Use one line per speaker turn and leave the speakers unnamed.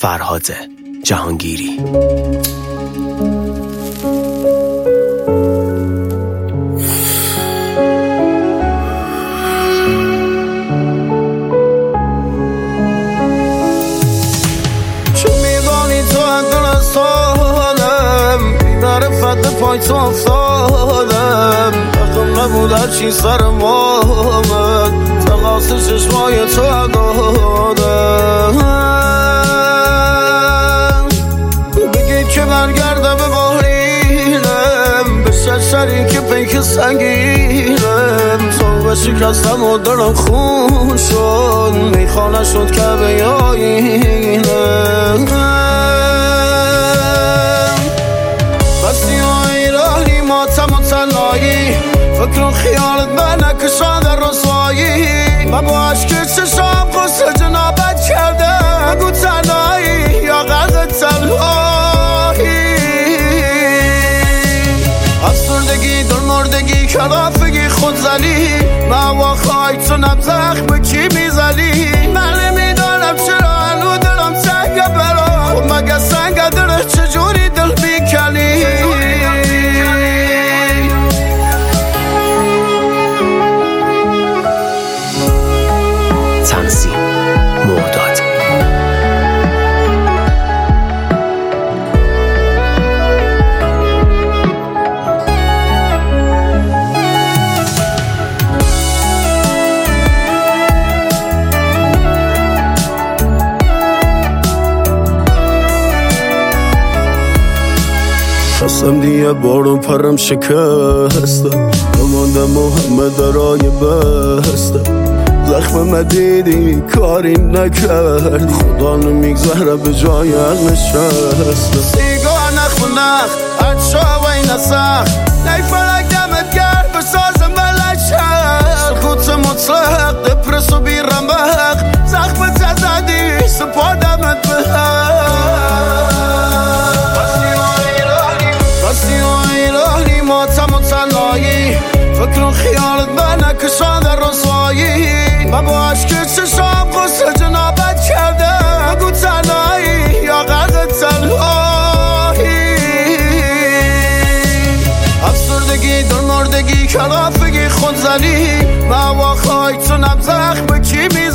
فرهاد جهانگیری.
پای تو افتادم حقم نبود هرچی سرم آمد تقاس چشمای تو دادم بگی که برگردم به باهینم به ششری که پیک سنگینم تو شکستم و دارم خون شد میخانه شد که به آینم فکر و خیالت به نکشان در رسوایی و با عشق چشام قصه جنابت کرده بگو تنهایی یا غرق تنهایی افسردگی در مردگی کلافگی خودزنی موا خواهی تو نبزخ به کی میزنی من نمیدانم چرا هنو دلم تنگه برا خب مگه سنگه داره چجوری دل بیکنی
مهداد.
خواستم دیگه بارون پرم شکستم نماندم محمد درای بستم زخم مدیدی کاری نکردی خدا نمیگذره به جای از نشستم سیگار نخ و نخ ارچا و این نسخ نیفرک دمت گرد بساز ملک شد سکوت مطلق دپرس و بیرمق زخم تزدی سپادمت به راستی و ایرانی ماتم و تنهایی فکر و خیالت به نکشان در رسوایی و با عشق چشام قصه جنابت کرده بگو تنهایی یا غرق تنهایی افسردگی در مردگی کلافگی خودزنی موا خواهی تو نبزخ به کی